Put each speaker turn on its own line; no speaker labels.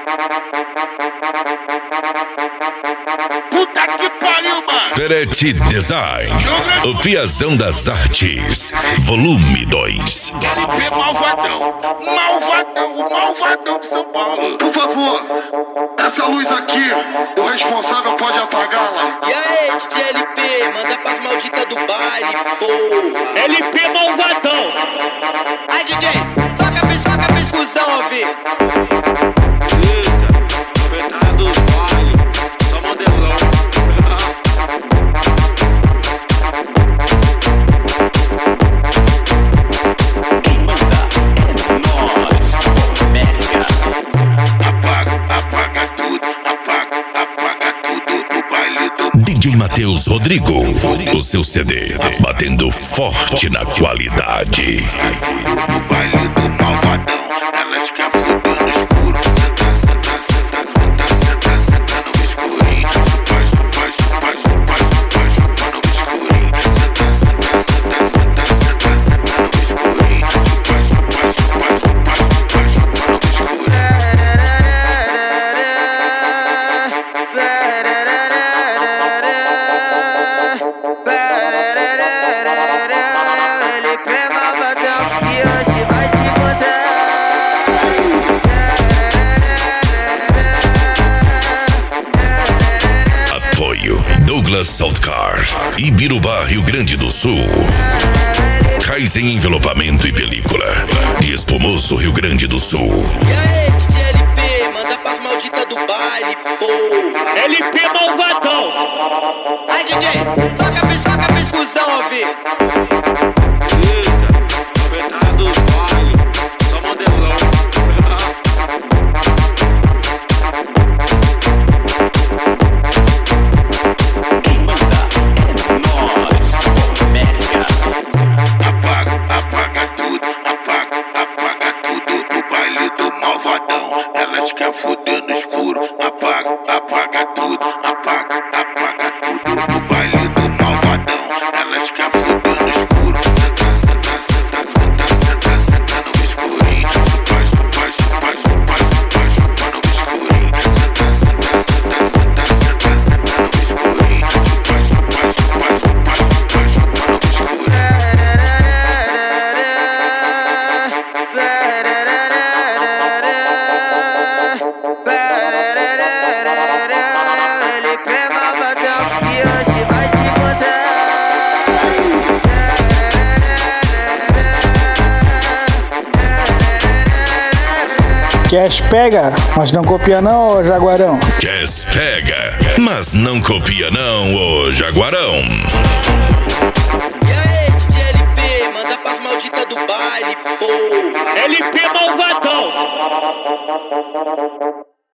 Puta que pariu, mano.
Peretti Design, o Piazão das Artes, volume 2.
LP malvadão, malvadão, o malvadão de São Paulo.
Por favor, essa luz aqui, o responsável pode apagá-la.
E aí, DJ LP, manda pras malditas do baile, porra.
LP malvadão.
Aí, DJ, toca a discussão, ouvir.
DJ Matheus Rodrigo, o seu CD, batendo forte na qualidade.
No baile do malvadão, elas querem foder no escuro. Senta no escurinho. Chupa no escurinho. Senta no escurinho. Chupa no escurinho.
LP malvadão que hoje vai te botar.
Apoio Douglas Saltcar, Ibirubá, Rio Grande do Sul. Kaizen Envelopamento e Película, de Espumoso, Rio Grande do Sul.
E aí, DJ LP, manda pras malditas do baile, porra.
LP malvadão.
Aí, DJ, toca a discussão, ouvir.
Elas querem foder no escuro. Apaga tudo. Apaga tudo. No baile do malvadão, elas querem foder no escuro. Senta no escurinho. Chupa no escurinho. Senta no escurinho. Chupa no escurinho.
LP malvadão que hoje vai te botar.
Cash pega, mas não copia não, ô Jaguarão.
Cass pega, mas não copia não, ô Jaguarão.
E aí, DJ LP, manda pras malditas do baile, porra.
LP malvadão.